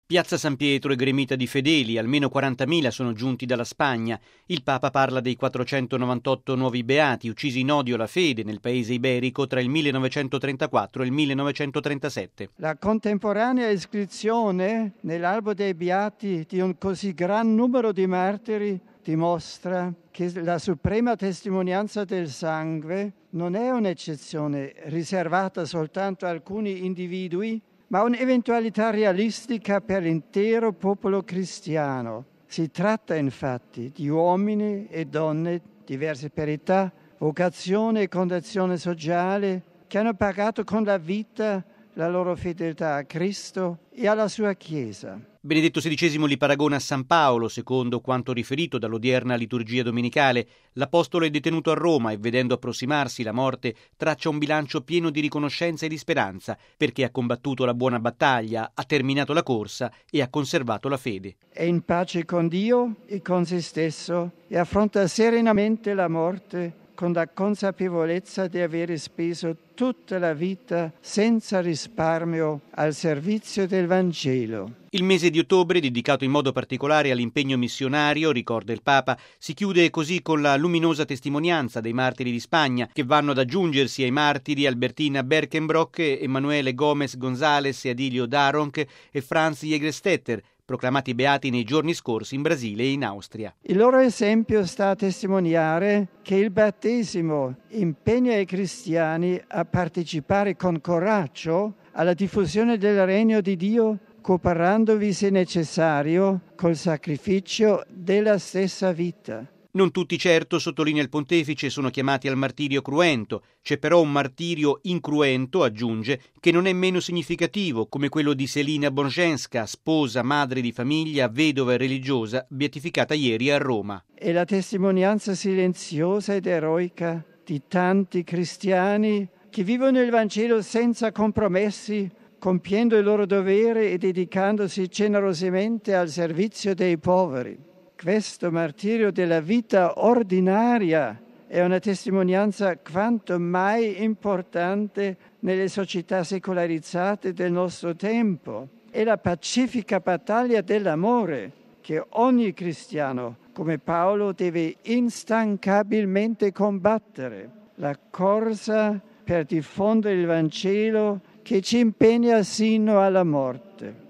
Piazza San Pietro è gremita di fedeli, almeno 40.000 sono giunti dalla Spagna. Il Papa parla dei 498 nuovi beati uccisi in odio alla fede nel paese iberico tra il 1934 e il 1937. La contemporanea iscrizione nell'albo dei beati di un così gran numero di martiri dimostra che la suprema testimonianza del sangue non è un'eccezione riservata soltanto a alcuni individui, ma un'eventualità realistica per l'intero popolo cristiano. Si tratta infatti di uomini e donne diversi per età, vocazione e condizione sociale, che hanno pagato con la vita la loro fedeltà a Cristo e alla sua Chiesa. Benedetto XVI li paragona a San Paolo, secondo quanto riferito dall'odierna liturgia domenicale. L'Apostolo è detenuto a Roma e, vedendo approssimarsi la morte, traccia un bilancio pieno di riconoscenza e di speranza, perché ha combattuto la buona battaglia, ha terminato la corsa e ha conservato la fede. È in pace con Dio e con se stesso e affronta serenamente la morte con la consapevolezza di avere speso tutta la vita senza risparmio al servizio del Vangelo. Il mese di ottobre, dedicato in modo particolare all'impegno missionario, ricorda il Papa, si chiude così con la luminosa testimonianza dei martiri di Spagna, che vanno ad aggiungersi ai martiri Albertina Berkenbrock, Emanuele Gomez González e Adilio Daronc e Franz Jägerstätter, proclamati beati nei giorni scorsi in Brasile e in Austria. Il loro esempio sta a testimoniare che il battesimo impegna i cristiani a partecipare con coraggio alla diffusione del regno di Dio, cooperandovi se necessario col sacrificio della stessa vita. Non tutti certo, sottolinea il pontefice, sono chiamati al martirio cruento. C'è però un martirio incruento, aggiunge, che non è meno significativo, come quello di Selina Bonjenska, sposa, madre di famiglia, vedova e religiosa, beatificata ieri a Roma. È la testimonianza silenziosa ed eroica di tanti cristiani che vivono il Vangelo senza compromessi, compiendo il loro dovere e dedicandosi generosamente al servizio dei poveri. Questo martirio della vita ordinaria è una testimonianza quanto mai importante nelle società secolarizzate del nostro tempo. È la pacifica battaglia dell'amore che ogni cristiano, come Paolo, deve instancabilmente combattere. La corsa per diffondere il Vangelo che ci impegna sino alla morte.